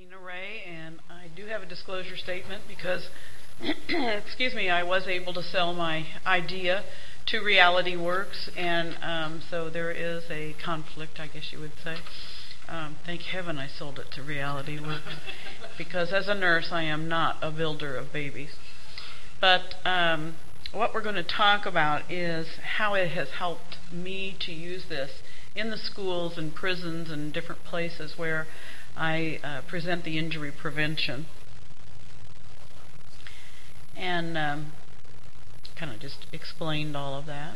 Nina Ray, and I do have a disclosure statement because, excuse me, I was able to sell my idea to Reality Works, and so there is a conflict, I guess you would say. Thank heaven I sold it to Reality Works, because as a nurse I am not a builder of babies. But what we're going to talk about is how it has helped me to use this in the schools and prisons and different places where I present the injury prevention. And kind of just explained all of that.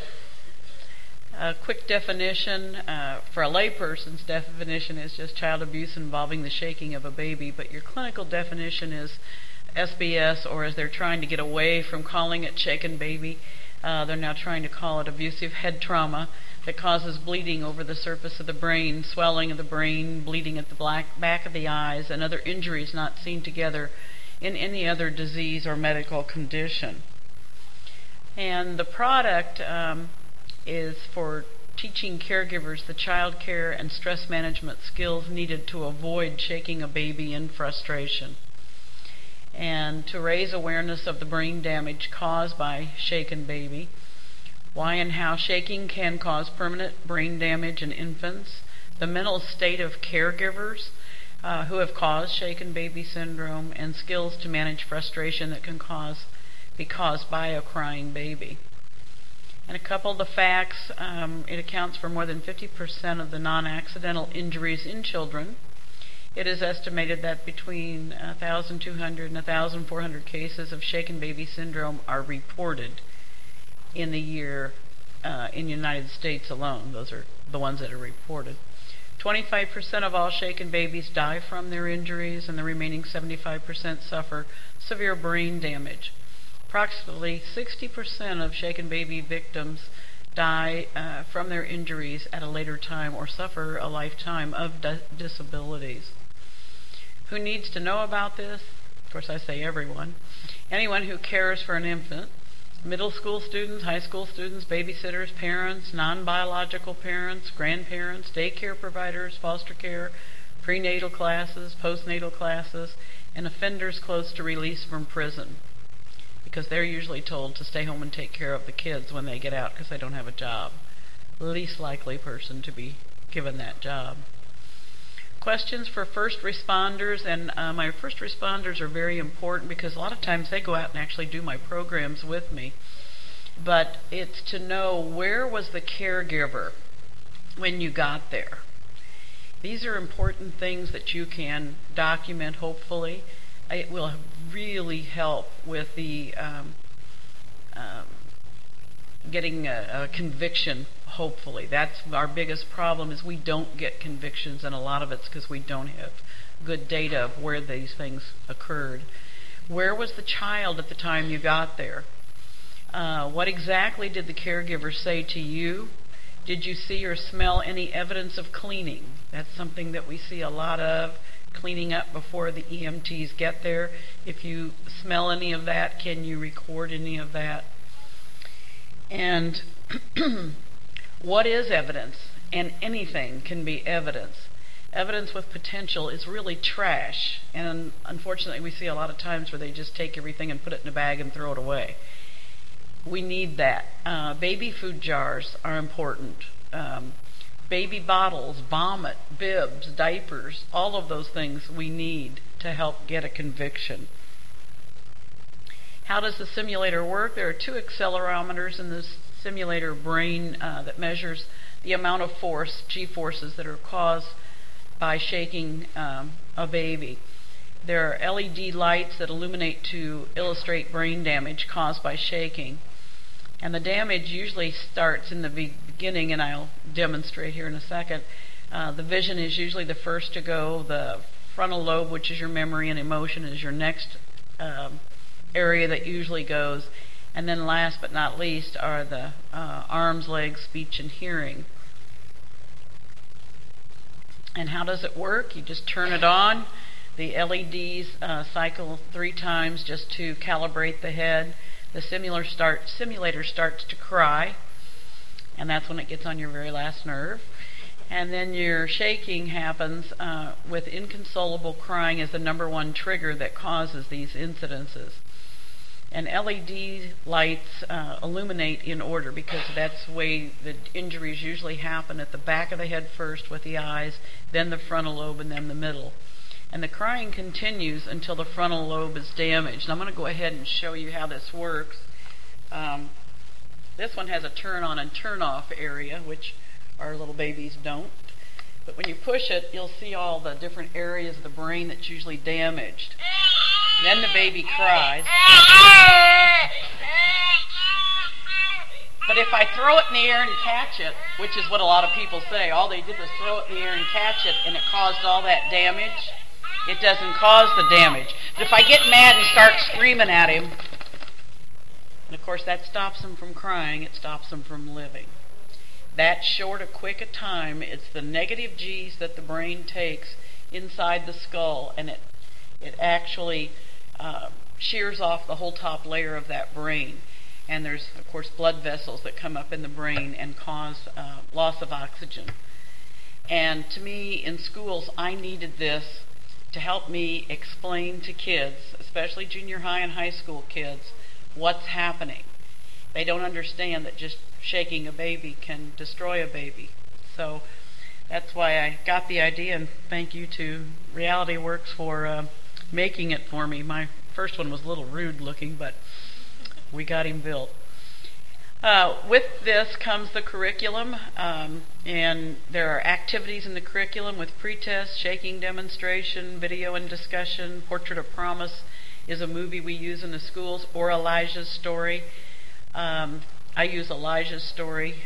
A quick definition, for a layperson's definition is just child abuse involving the shaking of a baby, but your clinical definition is SBS, or as they're trying to get away from calling it shaken baby, they're now trying to call it abusive head trauma that causes bleeding over the surface of the brain, swelling of the brain, bleeding at the back of the eyes, and other injuries not seen together in any other disease or medical condition. And the product is for teaching caregivers the child care and stress management skills needed to avoid shaking a baby in frustration, and to raise awareness of the brain damage caused by shaken baby, why and how shaking can cause permanent brain damage in infants, the mental state of caregivers who have caused shaken baby syndrome, and skills to manage frustration that can be caused by a crying baby. And a couple of the facts, it accounts for more than 50% of the non-accidental injuries in children. It is estimated that between 1,200 and 1,400 cases of shaken baby syndrome are reported in the year in the United States alone. Those are the ones that are reported. 25% of all shaken babies die from their injuries, and the remaining 75% suffer severe brain damage. Approximately 60% of shaken baby victims die from their injuries at a later time or suffer a lifetime of disabilities. Who needs to know about this? Of course, I say everyone. Anyone who cares for an infant. Middle school students, high school students, babysitters, parents, non-biological parents, grandparents, daycare providers, foster care, prenatal classes, postnatal classes, and offenders close to release from prison, because they're usually told to stay home and take care of the kids when they get out because they don't have a job. Least likely person to be given that job. Questions for first responders, and my first responders are very important because a lot of times they go out and actually do my programs with me. But it's to know, where was the caregiver when you got there? These are important things that you can document, hopefully. It will really help with the getting a conviction, hopefully. That's our biggest problem, is we don't get convictions, and a lot of it's because we don't have good data of where these things occurred. Where was the child at the time you got there? What exactly did the caregiver say to you? Did you see or smell any evidence of cleaning? That's something that we see a lot of, cleaning up before the EMTs get there. If you smell any of that, can you record any of that? And what is evidence? And anything can be evidence. Evidence with potential is really trash, and unfortunately we see a lot of times where they just take everything and put it in a bag and throw it away. We need that. Baby food jars are important. Baby bottles, vomit, bibs, diapers, all of those things we need to help get a conviction. How does the simulator work? There are 2 accelerometers in the simulator brain that measures the amount of force, G-forces, that are caused by shaking a baby. There are LED lights that illuminate to illustrate brain damage caused by shaking. And the damage usually starts in the beginning, and I'll demonstrate here in a second. The vision is usually the first to go. The frontal lobe, which is your memory and emotion, is your next area that usually goes. And then last but not least are the arms, legs, speech, and hearing. And how does it work? You just turn it on. The LEDs cycle 3 times just to calibrate the head. The simulator starts to cry, and that's when it gets on your very last nerve. And then your shaking happens with inconsolable crying as the number one trigger that causes these incidences. And LED lights illuminate in order because that's the way the injuries usually happen, at the back of the head first with the eyes, then the frontal lobe, and then the middle. And the crying continues until the frontal lobe is damaged. And I'm going to go ahead and show you how this works. This one has a turn on and turn off area, which our little babies don't. But when you push it, you'll see all the different areas of the brain that's usually damaged. Then the baby cries. But if I throw it in the air and catch it, which is what a lot of people say, all they did was throw it in the air and catch it, and it caused all that damage, it doesn't cause the damage. But if I get mad and start screaming at him, and of course that stops him from crying, it stops him from living. That short or quick a time, it's the negative G's that the brain takes inside the skull, and it actually shears off the whole top layer of that brain. And there's, of course, blood vessels that come up in the brain and cause loss of oxygen. And to me, in schools, I needed this to help me explain to kids, especially junior high and high school kids, what's happening. They don't understand that just shaking a baby can destroy a baby. So that's why I got the idea, and thank you to Reality Works for making it for me. My first one was a little rude looking, but we got him built. With this comes the curriculum, and there are activities in the curriculum with pretest, shaking demonstration, video and discussion. Portrait of Promise is a movie we use in the schools, or Elijah's Story. I use Elijah's Story.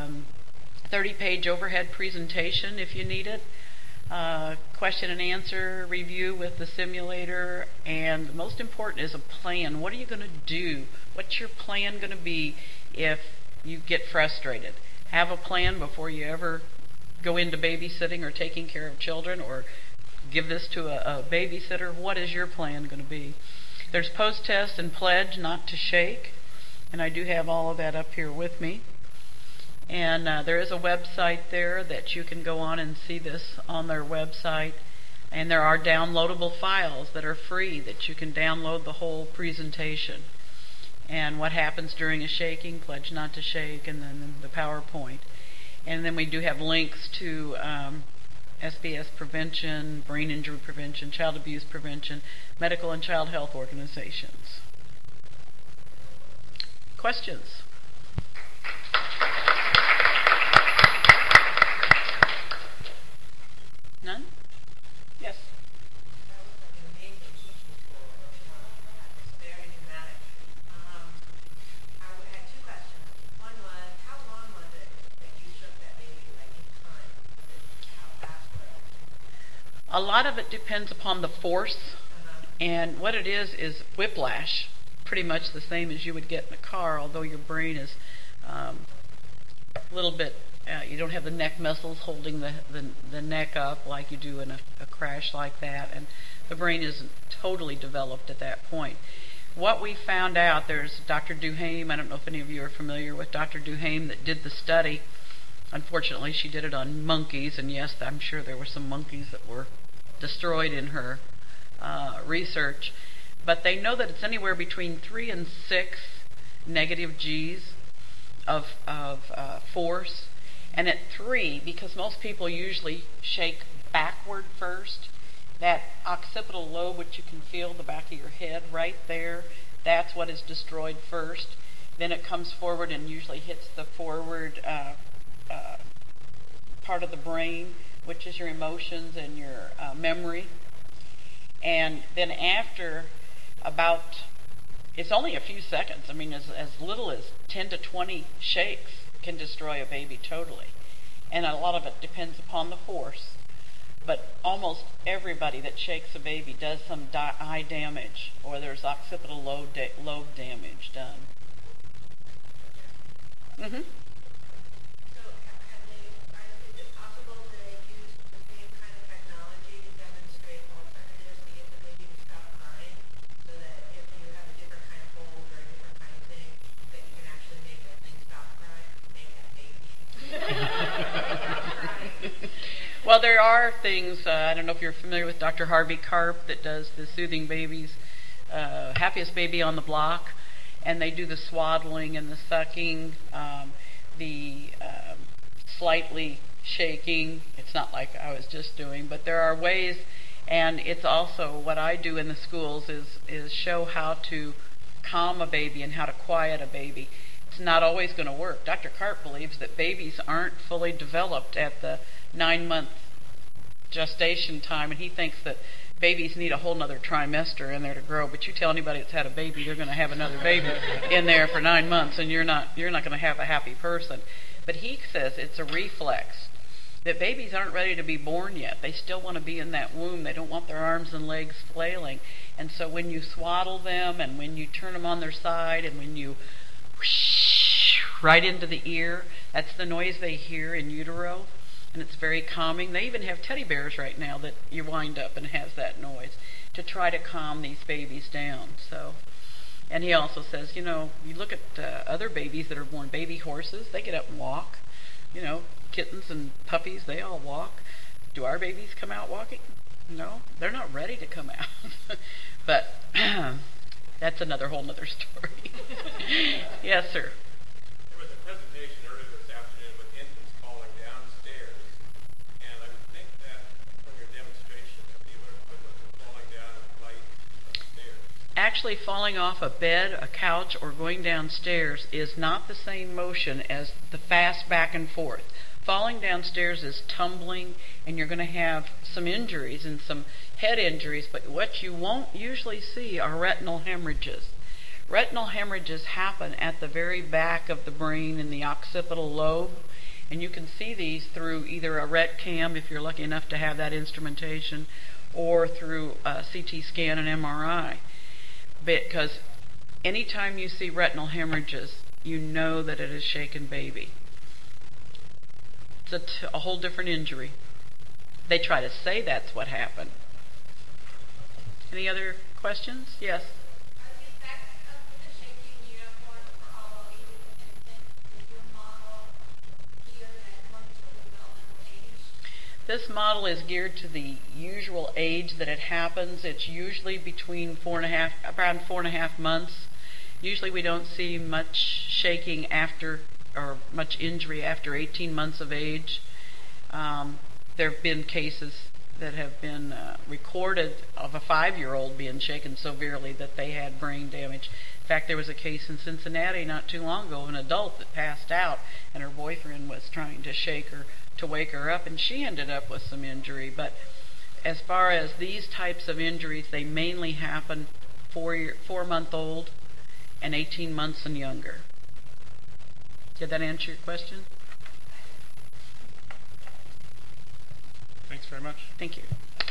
30-page overhead presentation if you need it. Question and answer review with the simulator, and the most important is a plan. What are you going to do? What's your plan going to be if you get frustrated? Have a plan before you ever go into babysitting or taking care of children, or give this to a babysitter. What is your plan going to be? There's post-test and pledge not to shake, and I do have all of that up here with me. And there is a website there that you can go on and see this on their website. And there are downloadable files that are free that you can download the whole presentation. And what happens during a shaking, pledge not to shake, and then the PowerPoint. And then we do have links to SBS prevention, brain injury prevention, child abuse prevention, medical and child health organizations. Questions? None? Yes. That was like an amazing teaching tool. It's very dramatic. I had two questions. One was, how long was it that you shook that baby, like in time? How fast was it? A lot of it depends upon the force, and what it is whiplash. Pretty much the same as you would get in a car, although your brain is a little bit. You don't have the neck muscles holding the neck up like you do in a crash like that, and the brain isn't totally developed at that point. What we found out, there's Dr. Duhame, I don't know if any of you are familiar with Dr. Duhame, that did the study. Unfortunately, she did it on monkeys, and yes, I'm sure there were some monkeys that were destroyed in her research. But they know that it's anywhere between 3 and 6 negative G's of force. And at 3, because most people usually shake backward first, that occipital lobe, which you can feel the back of your head right there, that's what is destroyed first. Then it comes forward and usually hits the forward part of the brain, which is your emotions and your memory. And then after about, it's only a few seconds. I mean, as little as 10 to 20 shakes can destroy a baby totally. And a lot of it depends upon the force. But almost everybody that shakes a baby does some eye damage, or there's occipital lobe damage done. Mm-hmm. So is it possible that they use the same kind of technology to demonstrate alternatives to get the baby to stop crying, so that if you have a different kind of hold or a different kind of thing, that you can actually make that thing stop crying, make that baby? there are things, I don't know if you're familiar with Dr. Harvey Karp that does the Soothing Babies, Happiest Baby on the Block, and they do the swaddling and the sucking, the slightly shaking. It's not like I was just doing, but there are ways, and it's also what I do in the schools is show how to calm a baby and how to quiet a baby. It's not always going to work. Dr. Karp believes that babies aren't fully developed at the 9-month gestation time, and he thinks that babies need a whole nother trimester in there to grow. But you tell anybody that's had a baby, they're going to have another baby in there for 9 months, and you're not going to have a happy person. But he says it's a reflex, that babies aren't ready to be born yet. They still want to be in that womb. They don't want their arms and legs flailing. And so when you swaddle them, and when you turn them on their side, and when you whoosh right into the ear, that's the noise they hear in utero, and it's very calming. They even have teddy bears right now that you wind up and has that noise to try to calm these babies down. So, and he also says, you look at other babies that are born, baby horses, they get up and walk. Kittens and puppies, they all walk. Do our babies come out walking? No, they're not ready to come out. But that's another whole nother story. Yes, sir. There was a presentation earlier this afternoon with infants falling downstairs, and I would think that from your demonstration that you were equivalent to falling down a flight of stairs. Actually, falling off a bed, a couch, or going downstairs is not the same motion as the fast back and forth. Falling downstairs is tumbling, and you're going to have some injuries and some head injuries, but what you won't usually see are retinal hemorrhages. Retinal hemorrhages happen at the very back of the brain in the occipital lobe, and you can see these through either a RET cam, if you're lucky enough to have that instrumentation, or through a CT scan and MRI. Because anytime you see retinal hemorrhages, you know that it is shaken baby. It's a whole different injury. They try to say that's what happened. Any other questions? Yes. Are the effects of the shaking uniform for all ages of infants, is your model geared at one particular developmental age? This model is geared to the usual age that it happens. It's usually between around 4.5 months. Usually we don't see much shaking or much injury after 18 months of age. There have been cases that have been recorded of a 5-year-old being shaken severely that they had brain damage. In fact, there was a case in Cincinnati not too long ago of an adult that passed out, and her boyfriend was trying to shake her to wake her up, and she ended up with some injury. But as far as these types of injuries, they mainly happen 4-month-old and 18 months and younger. Did that answer your question? Thanks very much. Thank you.